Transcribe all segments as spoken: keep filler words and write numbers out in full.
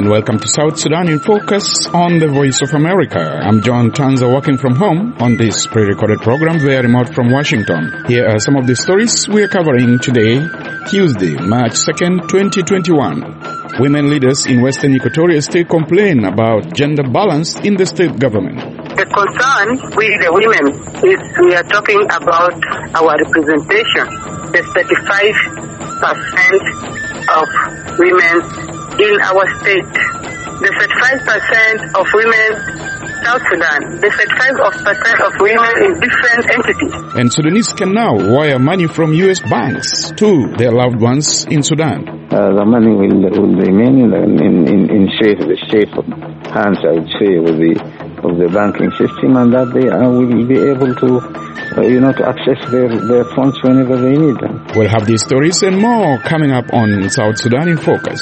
and welcome to South Sudan in Focus on the Voice of America. I'm John Tanza, working from home on this pre-recorded program via remote from Washington. Here are some of the stories we are covering today, Tuesday, March second, twenty twenty-one. Women leaders in Western Equatoria State complain about gender balance in the state government. The concern with the women is we are talking about our representation. There's thirty-five percent of women in our state. There's thirty-five percent of women South Sudan. There's thirty-five percent of women in different entities. And Sudanese can now wire money from U S banks to their loved ones in Sudan. Uh, the money will, will remain in, in, in, in safe, the safe hands, I would say, with the, of the banking system, and that they uh, will be able to, uh, you know, to access their, their funds whenever they need them. We'll have these stories and more coming up on South Sudan in Focus.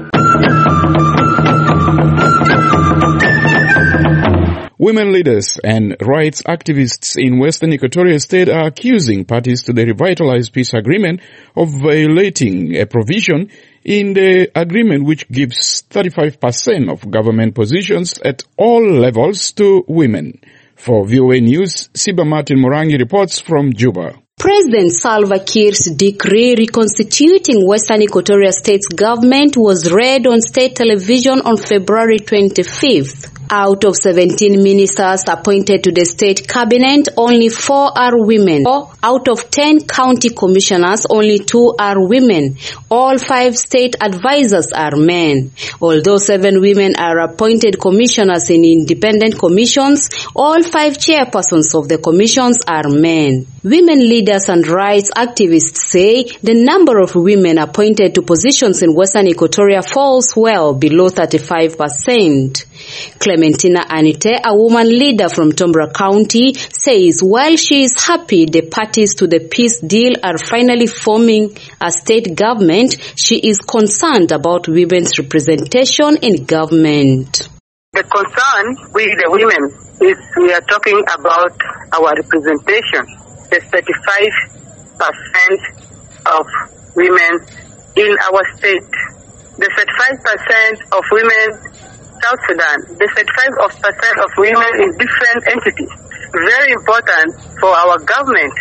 Women leaders and rights activists in Western Equatoria State are accusing parties to the revitalized peace agreement of violating a provision in the agreement which gives thirty-five percent of government positions at all levels to women. For V O A News, Siba Martin Morangi reports from Juba. President Salva Kiir's decree reconstituting Western Equatoria State's government was read on state television on February twenty-fifth. Out of seventeen ministers appointed to the state cabinet, only four are women. Out of ten county commissioners, only two are women. All five state advisors are men. Although seven women are appointed commissioners in independent commissions, all five chairpersons of the commissions are men. Women leaders and rights activists say the number of women appointed to positions in Western Equatoria falls well below thirty-five percent. Clementina Anite, a woman leader from Tombra County, says while she is happy the parties to the peace deal are finally forming a state government, she is concerned about women's representation in government. The concern with the women is we are talking about our representation. There's thirty-five percent of women in our state. There's thirty-five percent of women South Sudan. There's thirty-five percent of women in different entities. Very important for our government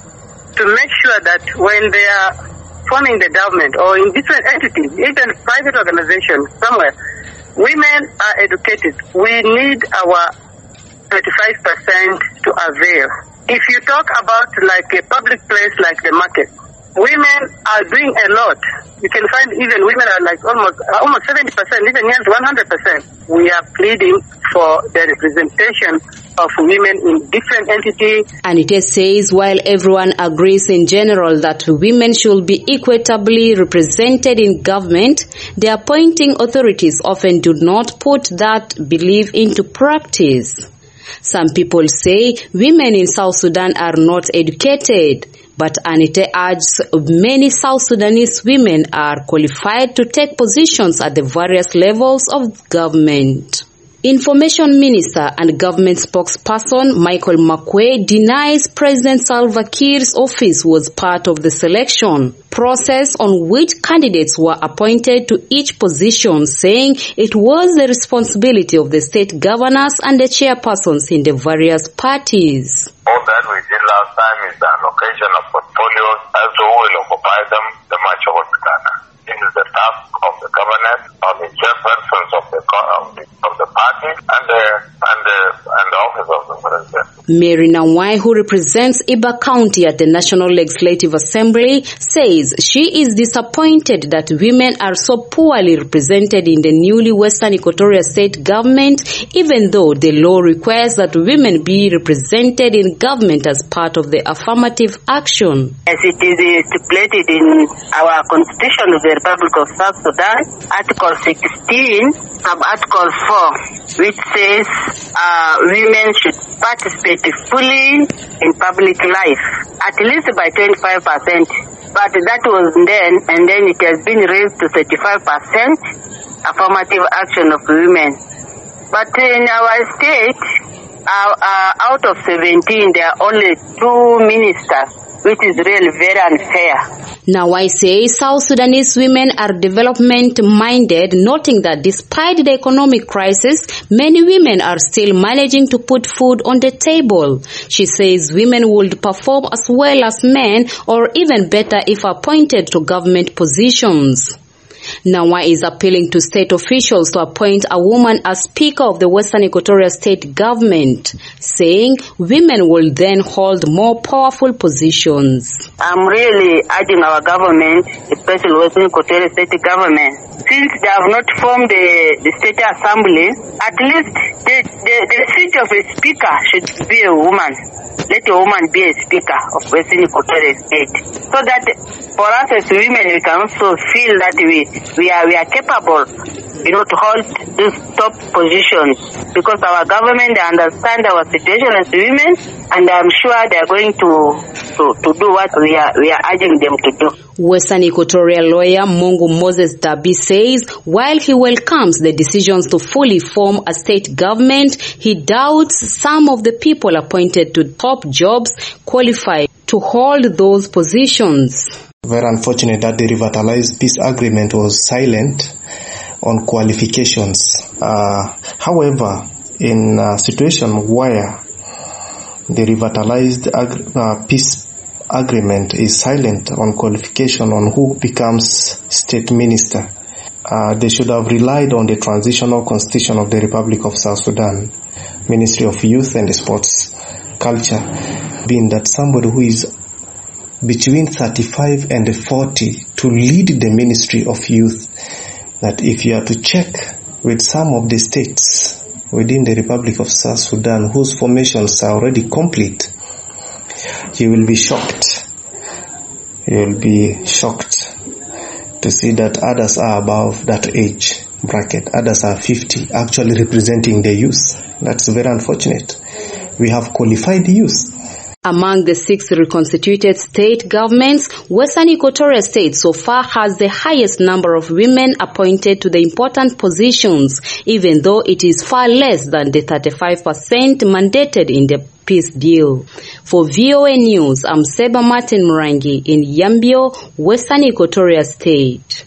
to make sure that when they are forming the government or in different entities, even private organizations somewhere, women are educated. We need our thirty-five percent to avail. If you talk about like a public place like the market, women are doing a lot. You can find even women are like almost almost seventy percent, even yes, one hundred percent. We are pleading for the representation of women in different entities. Anita says while everyone agrees in general that women should be equitably represented in government, the appointing authorities often do not put that belief into practice. Some people say women in South Sudan are not educated, but Anita adds many South Sudanese women are qualified to take positions at the various levels of government. Information Minister and government spokesperson Michael Makwe denies President Salva Kiir's office was part of the selection process on which candidates were appointed to each position, saying it was the responsibility of the state governors and the chairpersons in the various parties. All that we did last time is the allocation of portfolios as to who will occupy them, the much of Ghana. This is the task of the government, of the chairpersons of the, of the, of the party, and the, and, the, and the office of the president. Mary Nawai, who represents Iba County at the National Legislative Assembly, says she is disappointed that women are so poorly represented in the newly Western Equatoria State government, even though the law requires that women be represented in government as part of the affirmative action. As it is stipulated in our Constitution of the Republic of South Sudan, Article sixteen, sub-Article four, which says uh, women should participate fully in public life, at least by twenty-five percent. But that was then, and then it has been raised to thirty-five percent affirmative action of women. But in our state, uh, uh, out of seventeen, there are only two ministers, which is really very unfair. Nawai says South Sudanese women are development-minded, noting that despite the economic crisis, many women are still managing to put food on the table. She says women would perform as well as men, or even better if appointed to government positions. Nawai is appealing to state officials to appoint a woman as Speaker of the Western Equatoria State Government, saying women will then hold more powerful positions. I'm really urging our government, especially Western Equatoria State Government, since they have not formed the, the State Assembly, at least the, the, the seat of a Speaker should be a woman. Let a woman be a Speaker of Western Equatoria State, so that for us as women, we can also feel that we we are we are capable, you know, to hold these top positions, because our government, they understand our situation as women, and I'm sure they are going to to, to do what we are we are urging them to do. Western Equatoria lawyer Mungu Moses Dabi says while he welcomes the decisions to fully form a state government, he doubts some of the people appointed to top jobs qualify to hold those positions. Very unfortunate that the revitalized peace agreement was silent on qualifications. Uh, however, in a situation where the revitalized ag- uh, peace agreement is silent on qualification on who becomes state minister, uh, they should have relied on the transitional constitution of the Republic of South Sudan, Ministry of Youth and Sports Culture, being that somebody who is between thirty-five and forty to lead the Ministry of Youth, that if you are to check with some of the states within the Republic of South Sudan whose formations are already complete, you will be shocked. You will be shocked to see that others are above that age bracket. Others are fifty, actually representing the youth. That's very unfortunate. We have qualified youth. Among the six reconstituted state governments, Western Equatoria State so far has the highest number of women appointed to the important positions, even though it is far less than the thirty-five percent mandated in the peace deal. For V O A News, I'm Seba Martin Murangi in Yambio, Western Equatoria State.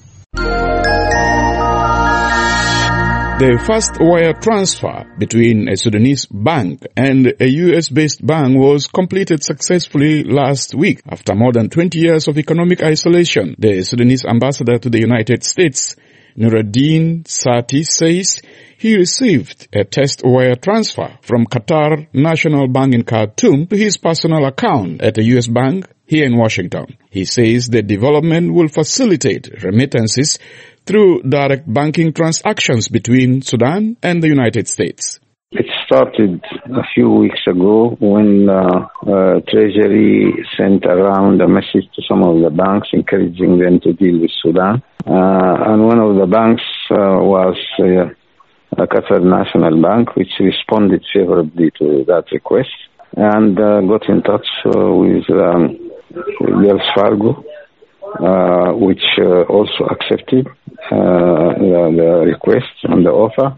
The first wire transfer between a Sudanese bank and a U S-based bank was completed successfully last week after more than twenty years of economic isolation. The Sudanese ambassador to the United States, Nuruddin Sati, says he received a test wire transfer from Qatar National Bank in Khartoum to his personal account at a U S bank here in Washington. He says the development will facilitate remittances through direct banking transactions between Sudan and the United States. It started a few weeks ago when uh, uh, Treasury sent around a message to some of the banks encouraging them to deal with Sudan. Uh, and one of the banks uh, was uh, Qatar National Bank, which responded favorably to that request and uh, got in touch uh, with um, Wells Fargo, uh, which uh, also accepted uh, the, the request and the offer.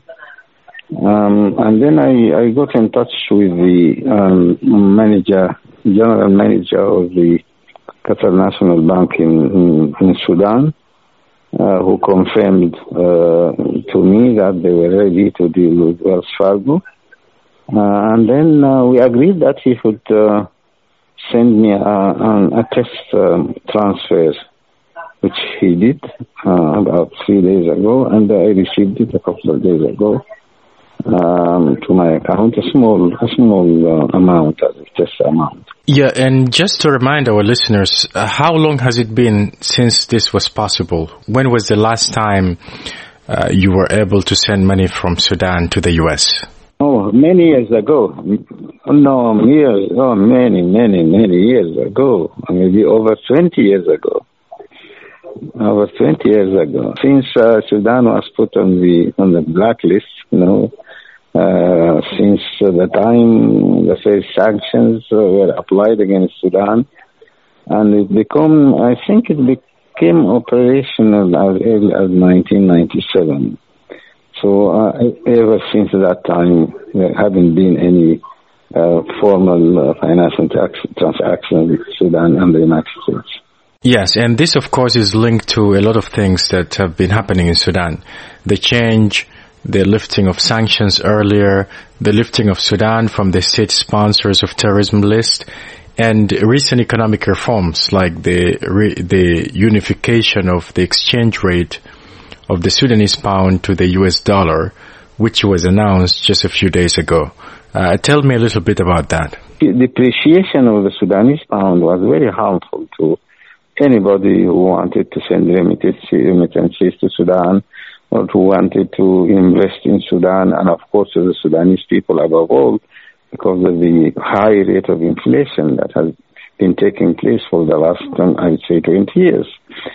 Um, and then I, I got in touch with the um, manager, general manager of the Qatar National Bank in, in, in Sudan, uh, who confirmed uh, to me that they were ready to deal with Wells Fargo. Uh, and then uh, we agreed that he would uh, send me a, a, a test um, transfer, which he did uh, about three days ago, and I received it a couple of days ago. Um, to my account, a small, a small uh, amount, a test amount. Yeah, and just to remind our listeners, uh, how long has it been since this was possible? When was the last time uh, you were able to send money from Sudan to the U S? Oh, many years ago. No, years, oh, many, many, many years ago. Maybe over twenty years ago. Over twenty years ago. Since uh, Sudan was put on the on the blacklist, you know, Uh, since uh, the time the first sanctions uh, were applied against Sudan, and it became, I think it became operational as early as nineteen ninety-seven. So uh, ever since that time, there haven't been any uh, formal uh, financial transaction with Sudan and the United States. Yes, and this of course is linked to a lot of things that have been happening in Sudan. The change, the lifting of sanctions earlier, the lifting of Sudan from the state sponsors of terrorism list, and recent economic reforms like the the unification of the exchange rate of the Sudanese pound to the U S dollar, which was announced just a few days ago. Uh, tell me a little bit about that. The depreciation of the Sudanese pound was very harmful to anybody who wanted to send remittances to Sudan or who wanted to invest in Sudan, and of course to the Sudanese people above all, because of the high rate of inflation that has been taking place for the last, um, I would say, twenty years.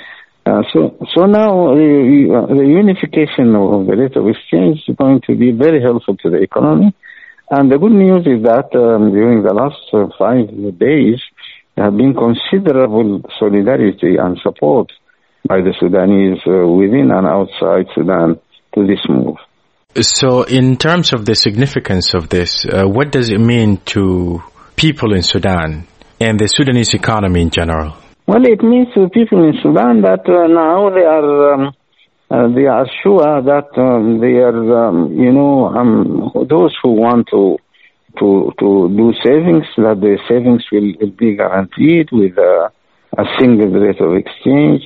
Uh, so, so now the, the unification of the rate of exchange is going to be very helpful to the economy. And the good news is that um, during the last uh, five days, there have been considerable solidarity and support by the Sudanese uh, within and outside Sudan to this move. So in terms of the significance of this, uh, what does it mean to people in Sudan and the Sudanese economy in general? Well, it means to people in Sudan that uh, now they are um, uh, they are sure that um, they are, um, you know, um, those who want to to to do savings, that the savings will, will be guaranteed with uh, a single rate of exchange.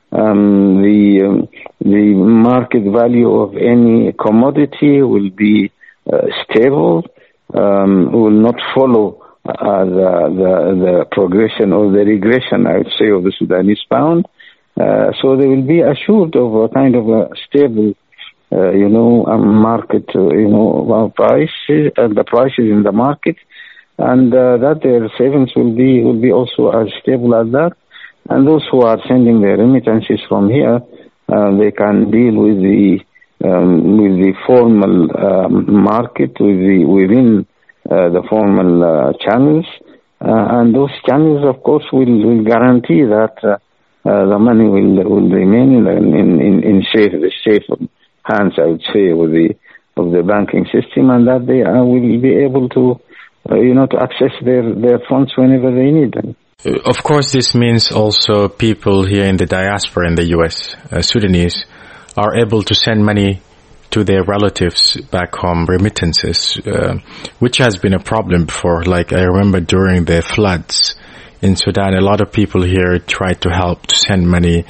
Um, the um, the market value of any commodity will be uh, stable, um, will not follow uh, the, the the progression or the regression, I would say, of the Sudanese pound. Uh, so they will be assured of a kind of a stable, uh, you know, um, market, uh, you know, prices, uh, the prices in the market, and uh, that their savings will be will be also as stable as that. And those who are sending their remittances from here, uh, they can deal with the um, with the formal um, market, with the within uh, the formal uh, channels, uh, and those channels, of course, will, will guarantee that uh, uh, the money will will remain in in in, in safe safe hands, I would say, with the of the banking system, and that they uh, will be able to uh, you know to access their their funds whenever they need them. Of course, this means also people here in the diaspora in the U S, uh, Sudanese, are able to send money to their relatives back home, remittances, uh, which has been a problem before. Like I remember during the floods in Sudan, a lot of people here tried to help to send money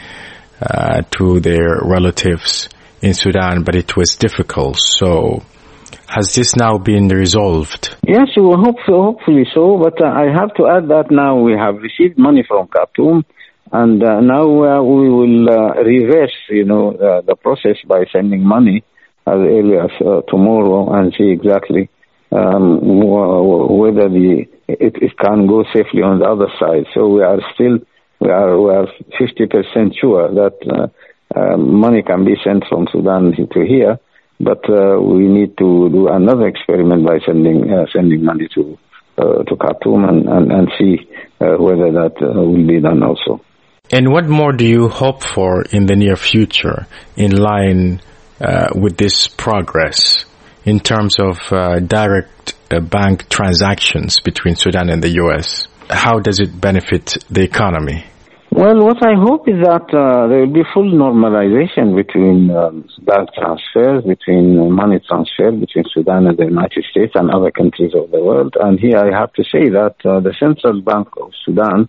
uh, to their relatives in Sudan, but it was difficult. So has this now been resolved? Yes, well, hopefully, hopefully so. But uh, I have to add that now we have received money from Khartoum, and uh, now uh, we will uh, reverse, you know, uh, the process by sending money as early as uh, tomorrow, and see exactly um, whether the it, it can go safely on the other side. So we are still we are we are fifty percent sure that uh, uh, money can be sent from Sudan to here. But uh, we need to do another experiment by sending uh, sending money to uh, to Khartoum and, and, and see uh, whether that uh, will be done also. And what more do you hope for in the near future in line uh, with this progress in terms of uh, direct uh, bank transactions between Sudan and the U S? How does it benefit the economy? Well, what I hope is that uh, there will be full normalization between um, bank transfers, between money transfer between Sudan and the United States and other countries of the world. And here I have to say that uh, the Central Bank of Sudan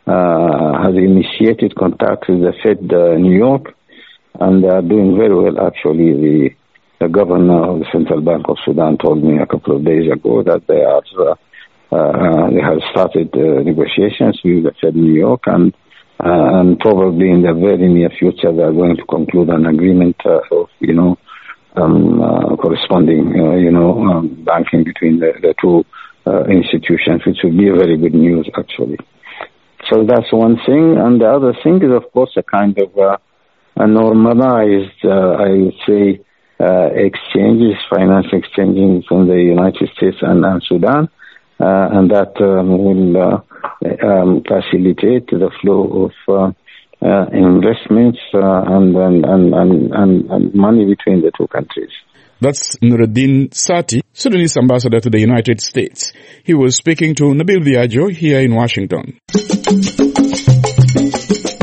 uh, has initiated contact with the Fed uh, New York, and they are doing very well, actually. The, the governor of the Central Bank of Sudan told me a couple of days ago that they are uh, uh, they have started uh, negotiations with the Fed New York, and Uh, and probably in the very near future they are going to conclude an agreement uh, of, you know, um, uh, corresponding, uh, you know, um, banking between the, the two uh, institutions, which would be a very good news, actually. So that's one thing. And the other thing is, of course, a kind of uh, a normalized, uh, I would say, uh, exchanges, financial exchanges from the United States and, and Sudan. Uh, and that um, will uh, um, facilitate the flow of uh, uh, investments uh, and, and, and, and, and money between the two countries. That's Nuruddin Sati, Sudanese ambassador to the United States. He was speaking to Nabil Viajo here in Washington.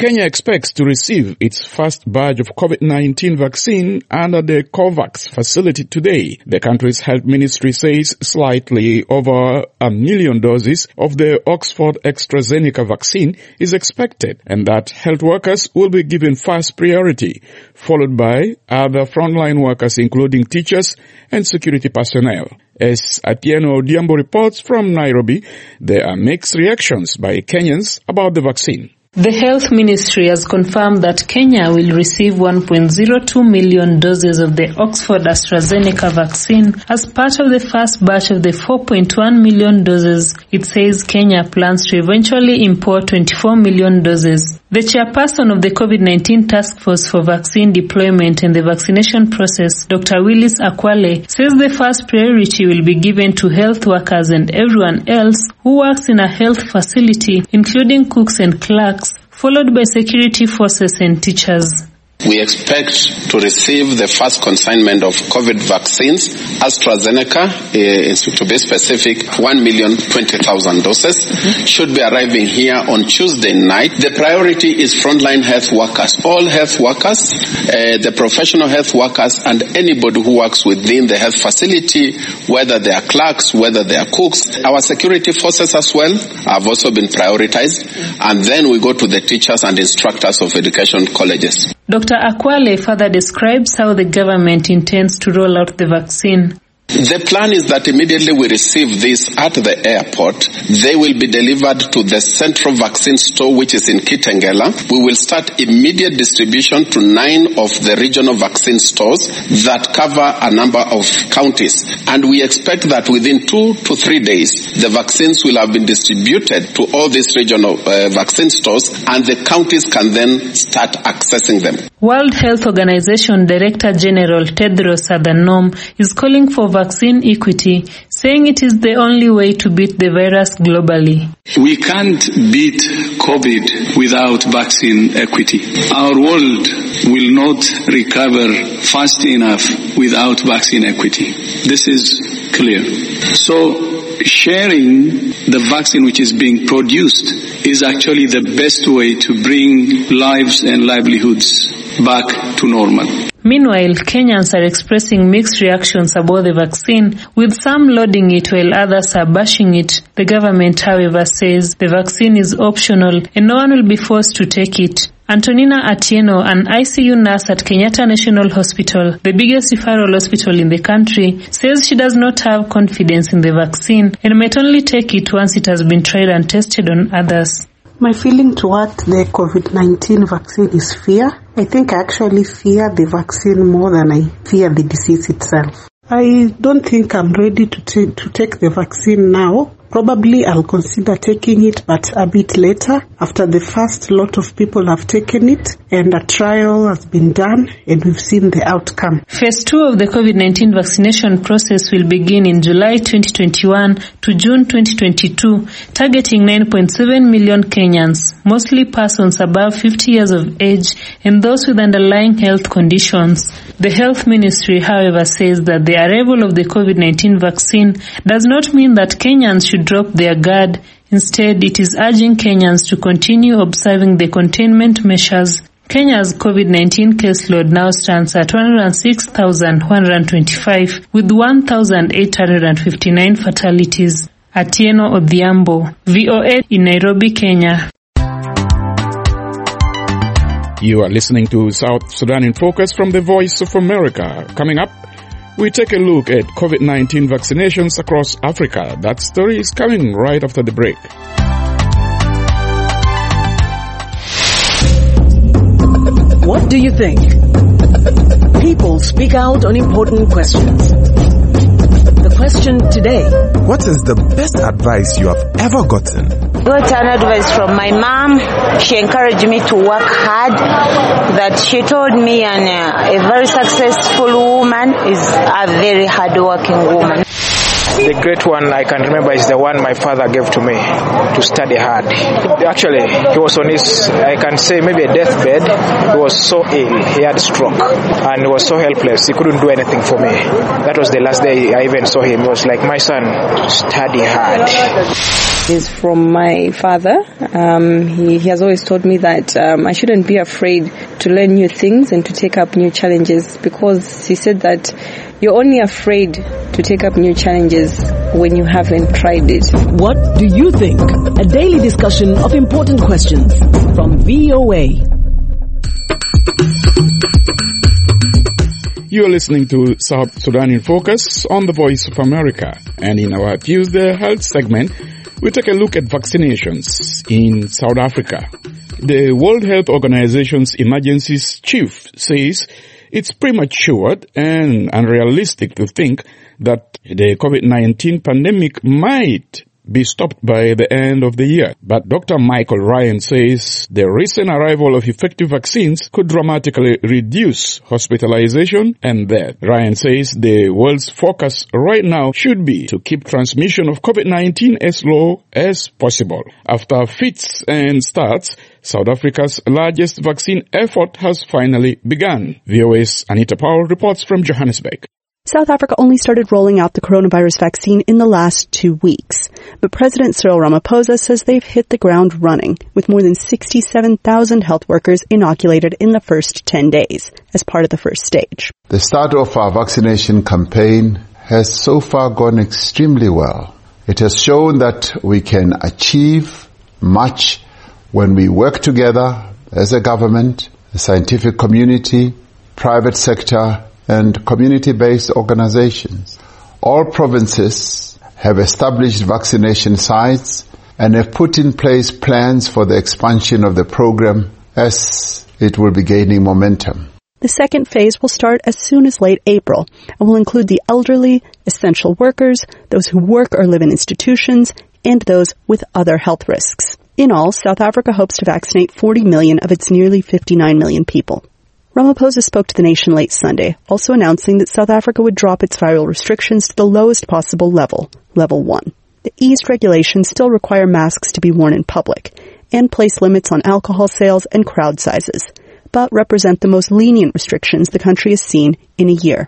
Kenya expects to receive its first batch of COVID nineteen vaccine under the COVAX facility today. The country's health ministry says slightly over a million doses of the Oxford AstraZeneca vaccine is expected, and that health workers will be given first priority, followed by other frontline workers including teachers and security personnel. As Atieno Odhiambo reports from Nairobi, there are mixed reactions by Kenyans about the vaccine. The Health Ministry has confirmed that Kenya will receive one point zero two million doses of the Oxford AstraZeneca vaccine as part of the first batch of the four point one million doses. It says Kenya plans to eventually import twenty-four million doses. The chairperson of the COVID nineteen Task Force for Vaccine Deployment and the Vaccination Process, Doctor Willis Akwale, says the first priority will be given to health workers and everyone else who works in a health facility, including cooks and clerks, followed by security forces and teachers. We expect to receive the first consignment of COVID vaccines, AstraZeneca, uh, to be specific, one million twenty thousand doses, mm-hmm. should be arriving here on Tuesday night. The priority is frontline health workers, all health workers, uh, the professional health workers, and anybody who works within the health facility, whether they are clerks, whether they are cooks. Our security forces as well have also been prioritized, and then we go to the teachers and instructors of education colleges. Doctor Akwale further describes how the government intends to roll out the vaccine. The plan is that immediately we receive this at the airport, they will be delivered to the central vaccine store, which is in Kitengela. We will start immediate distribution to nine of the regional vaccine stores that cover a number of counties. And we expect that within two to three days, the vaccines will have been distributed to all these regional uh, vaccine stores, and the counties can then start accessing them. World Health Organization Director General Tedros Adhanom is calling for vaccine equity, saying it is the only way to beat the virus globally. We can't beat COVID without vaccine equity. Our world will not recover fast enough without vaccine equity. This is clear. So, sharing the vaccine which is being produced is actually the best way to bring lives and livelihoods back to normal. Meanwhile, Kenyans are expressing mixed reactions about the vaccine, with some lauding it while others are bashing it. The government, however, says the vaccine is optional and no one will be forced to take it. Antonina Atieno, an I C U nurse at Kenyatta National Hospital, the biggest referral hospital in the country, says she does not have confidence in the vaccine and might only take it once it has been tried and tested on others. My feeling toward the COVID nineteen vaccine is fear. I think I actually fear the vaccine more than I fear the disease itself. I don't think I'm ready to, t- to take the vaccine now. Probably I'll consider taking it, but a bit later, after the first lot of people have taken it and a trial has been done and we've seen the outcome. Phase two of the COVID nineteen vaccination process will begin in July twenty twenty-one to June twenty twenty-two, targeting nine point seven million Kenyans, mostly persons above fifty years of age and those with underlying health conditions. The Health Ministry, however, says that the arrival of the COVID nineteen vaccine does not mean that Kenyans should drop their guard. Instead, it is urging Kenyans to continue observing the containment measures. Kenya's COVID nineteen caseload now stands at one hundred six thousand one hundred twenty-five with one thousand eight hundred fifty-nine fatalities. Atieno Odhiambo, V O A in Nairobi, Kenya. You are listening to South Sudan in Focus from the Voice of America. Coming up, we take a look at COVID nineteen vaccinations across Africa. That story is coming right after the break. What do you think? People speak out on important questions. The question today: what is the best advice you have ever gotten? Got an advice from my mom. She encouraged me to work hard. That she told me an, uh, a very successful woman is a very hard-working woman. The great one I can remember is the one my father gave to me, to study hard. Actually, he was on his, I can say, maybe a deathbed. He was so ill, he had stroke, and he was so helpless, he couldn't do anything for me. That was the last day I even saw him. He was like, my son, study hard. is from my father. Um, he, he has always told me that um, I shouldn't be afraid to learn new things and to take up new challenges, because he said that you're only afraid to take up new challenges when you haven't tried it. What do you think? A daily discussion of important questions from V O A. You are listening to South Sudan in Focus on the Voice of America. And in our Tuesday Health segment, we take a look at vaccinations in South Africa. The World Health Organization's emergencies chief says it's premature and unrealistic to think that the COVID nineteen pandemic might be stopped by the end of the year. But Doctor Michael Ryan says the recent arrival of effective vaccines could dramatically reduce hospitalization and death. Ryan says the world's focus right now should be to keep transmission of COVID nineteen as low as possible. After fits and starts, South Africa's largest vaccine effort has finally begun. V O A's Anita Powell reports from Johannesburg. South Africa only started rolling out the coronavirus vaccine in the last two weeks. But President Cyril Ramaphosa says they've hit the ground running, with more than sixty-seven thousand health workers inoculated in the first ten days, as part of the first stage. The start of our vaccination campaign has so far gone extremely well. It has shown that we can achieve much when we work together as a government, a scientific community, private sector, and community-based organizations. All provinces have established vaccination sites and have put in place plans for the expansion of the program as it will be gaining momentum. The second phase will start as soon as late April and will include the elderly, essential workers, those who work or live in institutions, and those with other health risks. In all, South Africa hopes to vaccinate forty million of its nearly fifty-nine million people. Ramaphosa spoke to the nation late Sunday, also announcing that South Africa would drop its viral restrictions to the lowest possible level, level one. The eased regulations still require masks to be worn in public and place limits on alcohol sales and crowd sizes, but represent the most lenient restrictions the country has seen in a year.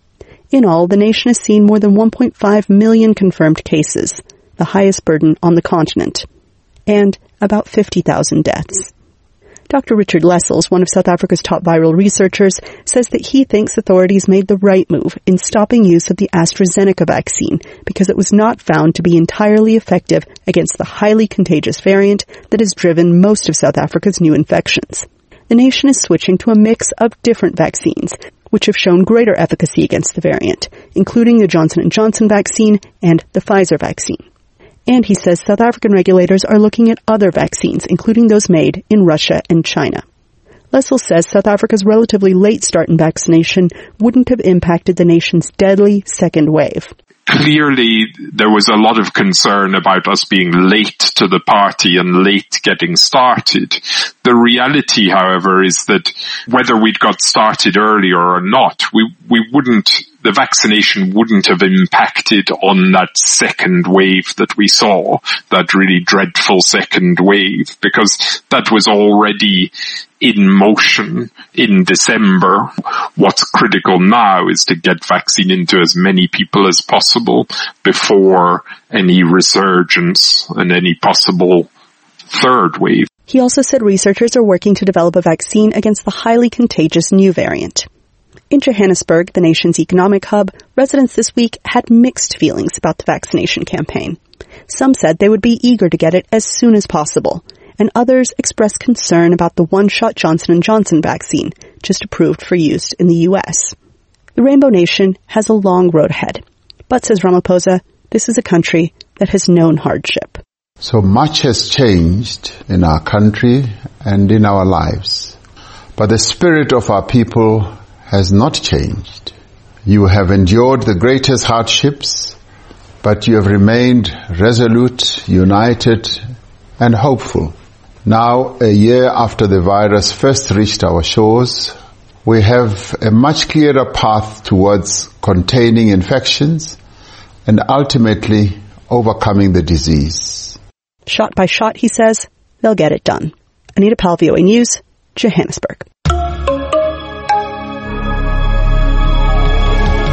In all, the nation has seen more than one point five million confirmed cases, the highest burden on the continent, and about fifty thousand deaths. Doctor Richard Lessels, one of South Africa's top viral researchers, says that he thinks authorities made the right move in stopping use of the AstraZeneca vaccine because it was not found to be entirely effective against the highly contagious variant that has driven most of South Africa's new infections. The nation is switching to a mix of different vaccines, which have shown greater efficacy against the variant, including the Johnson and Johnson vaccine and the Pfizer vaccine. And he says South African regulators are looking at other vaccines, including those made in Russia and China. Lessels says South Africa's relatively late start in vaccination wouldn't have impacted the nation's deadly second wave. Clearly, there was a lot of concern about us being late to the party and late getting started. The reality, however, is that whether we'd got started earlier or not, we, we wouldn't, the vaccination wouldn't have impacted on that second wave that we saw, that really dreadful second wave, because that was already in motion in December. What's critical now is to get vaccine into as many people as possible before any resurgence and any possible third wave. He also said researchers are working to develop a vaccine against the highly contagious new variant. In Johannesburg, the nation's economic hub, residents this week had mixed feelings about the vaccination campaign. Some said they would be eager to get it as soon as possible, and others expressed concern about the one-shot Johnson and Johnson vaccine, just approved for use in the U S. The Rainbow Nation has a long road ahead, but, says Ramaphosa, this is a country that has known hardship. So much has changed in our country and in our lives, but the spirit of our people has not changed. You have endured the greatest hardships, but you have remained resolute, united, and hopeful. Now, a year after the virus first reached our shores, we have a much clearer path towards containing infections and ultimately overcoming the disease. Shot by shot, he says, they'll get it done. Anita Powell, V O A News, Johannesburg.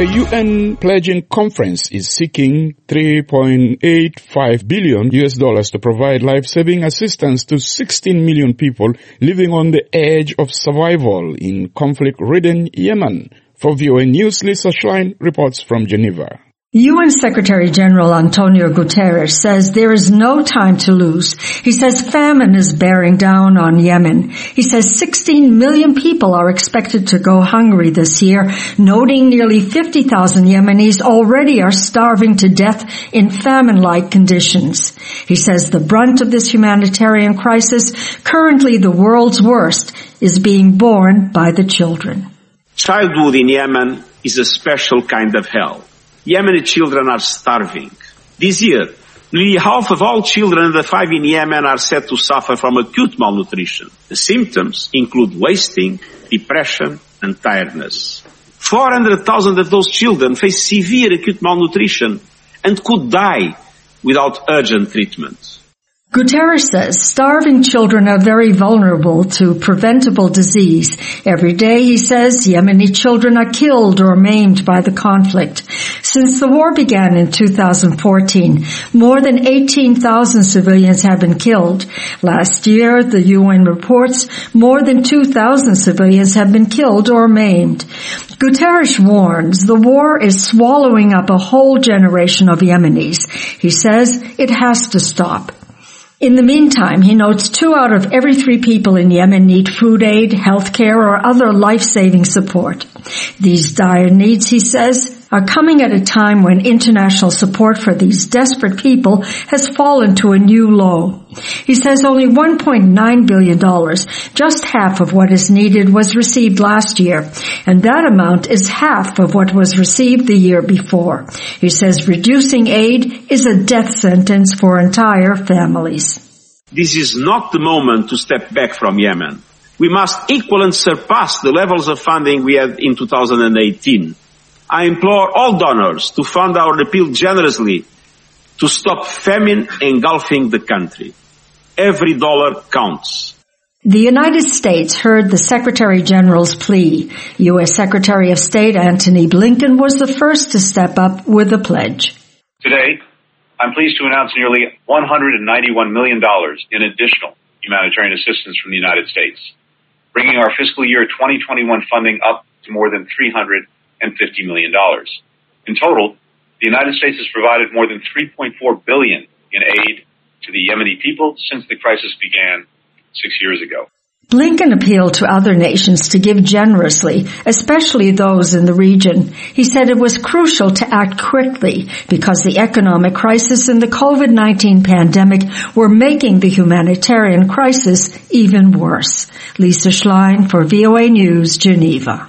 A U N pledging conference is seeking three point eight five billion U S dollars to provide life-saving assistance to sixteen million people living on the edge of survival in conflict-ridden Yemen. For V O A News, Lisa Schlein reports from Geneva. U N Secretary General Antonio Guterres says there is no time to lose. He says famine is bearing down on Yemen. He says sixteen million people are expected to go hungry this year, noting nearly fifty thousand Yemenis already are starving to death in famine-like conditions. He says the brunt of this humanitarian crisis, currently the world's worst, is being borne by the children. Childhood in Yemen is a special kind of hell. Yemeni children are starving. This year, nearly half of all children under five in Yemen are said to suffer from acute malnutrition. The symptoms include wasting, depression, and tiredness. four hundred thousand of those children face severe acute malnutrition and could die without urgent treatment. Guterres says starving children are very vulnerable to preventable disease. Every day, he says, Yemeni children are killed or maimed by the conflict. Since the war began in two thousand fourteen, more than eighteen thousand civilians have been killed. Last year, the U N reports more than two thousand civilians have been killed or maimed. Guterres warns the war is swallowing up a whole generation of Yemenis. He says it has to stop. In the meantime, he notes two out of every three people in Yemen need food aid, health care, or other life-saving support. These dire needs, he says, are coming at a time when international support for these desperate people has fallen to a new low. He says only one point nine billion dollars, just half of what is needed, was received last year, and that amount is half of what was received the year before. He says reducing aid is a death sentence for entire families. This is not the moment to step back from Yemen. We must equal and surpass the levels of funding we had in two thousand eighteen. I implore all donors to fund our appeal generously to stop famine engulfing the country. Every dollar counts. The United States heard the Secretary General's plea. U S Secretary of State Antony Blinken was the first to step up with a pledge. Today, I'm pleased to announce nearly one hundred ninety-one million dollars in additional humanitarian assistance from the United States, bringing our fiscal year twenty twenty-one funding up to more than three hundred fifty million dollars. In total, the United States has provided more than three point four billion dollars in aid to the Yemeni people since the crisis began six years ago. Blinken appealed to other nations to give generously, especially those in the region. He said it was crucial to act quickly because the economic crisis and the COVID nineteen pandemic were making the humanitarian crisis even worse. Lisa Schlein for V O A News, Geneva.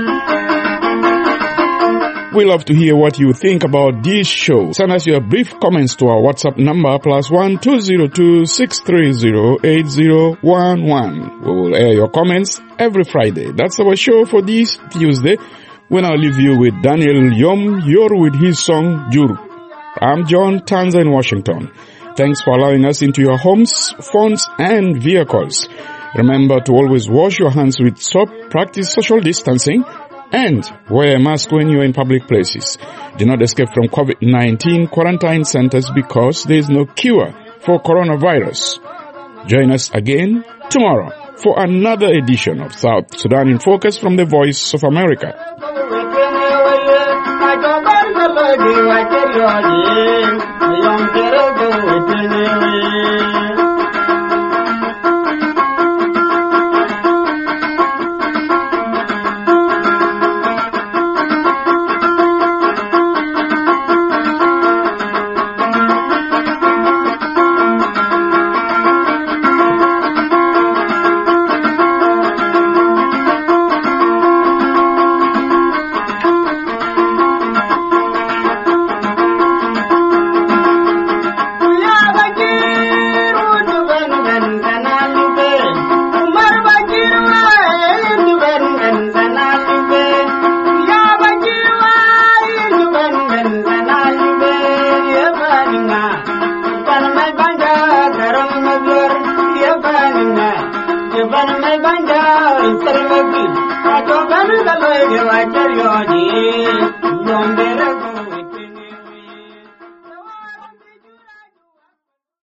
We love to hear what you think about this show. Send us your brief comments to our WhatsApp number plus one two zero two six three zero eight zero one one. We will air your comments every Friday. That's our show for this Tuesday. We now leave you with Daniel Yom Yor with his song Jur. I'm John Tanza in Washington. Thanks for allowing us into your homes, phones, and vehicles. Remember to always wash your hands with soap, practice social distancing, and wear a mask when you're in public places. Do not escape from COVID nineteen quarantine centers because there is no cure for coronavirus. Join us again tomorrow for another edition of South Sudan in Focus from the Voice of America.